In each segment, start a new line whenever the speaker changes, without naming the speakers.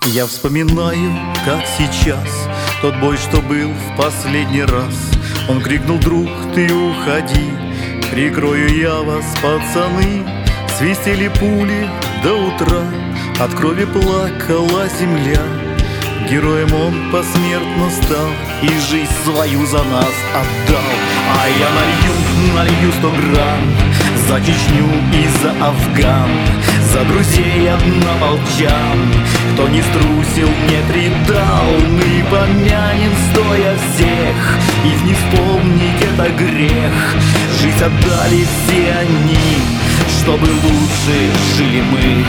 Я вспоминаю, как сейчас, тот бой, что был в последний раз. Он крикнул: друг, ты уходи, прикрою я вас, пацаны. Свистели пули до утра, от крови плакала земля. Героем он посмертно стал и жизнь свою за нас отдал. А я налью 100 грамм за Чечню и за Афган, за друзей однополчан, кто не струсил, не предал. Мы помянем стоя всех, их не вспомнить — это грех. Жизнь отдали все они, чтобы лучше жили мы.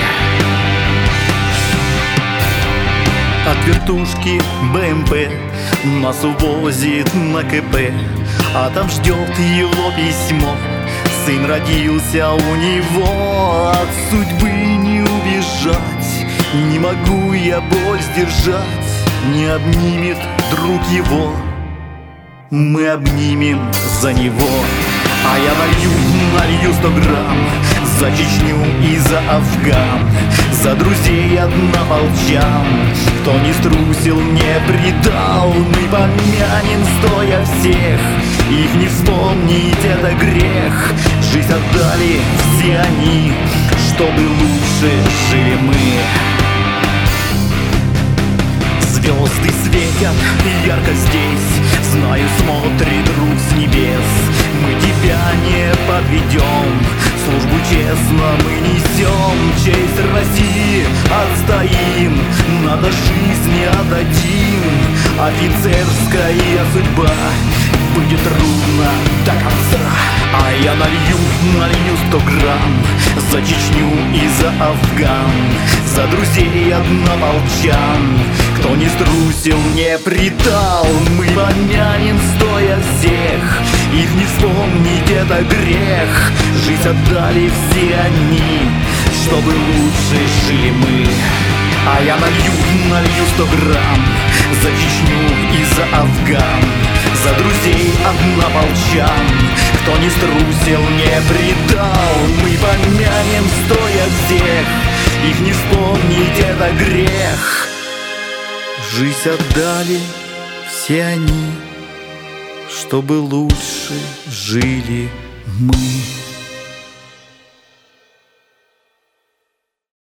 От вертушки БМП нас увозит на КП, а там ждет его письмо. Сын родился у него, от судьбы не убежать. Не могу я боль сдержать, не обнимет друг его. Мы обнимем за него. А я налью 100 грамм за Чечню и за Афган, за друзей однополчан, кто не струсил, не предал. Мы помянем стоя всех, их не вспомнить — это грех. Жизнь отдали все они, чтобы лучше жили мы. Звезды светят ярко здесь, знаю, смотрит друг с небес. Мы тебя не подведем, службу честно мы несем. Честь России отстоим, надо жизни отдадим. Офицерская судьба будет трудно до конца. А я налью 100 грамм за Чечню и за Афган, за друзей однополчан, кто не струсил, не предал. Мы помянем стоя всех, их не вспомнить — это грех. Жизнь отдали все они, чтобы лучше жили мы. А я налью 100 грамм за Чечню и за Афган, за друзей однополчан, кто не струсил, не предал. Мы помянем стоя всех, их не вспомнить — это грех. Жизнь отдали все они, чтобы лучше жили мы.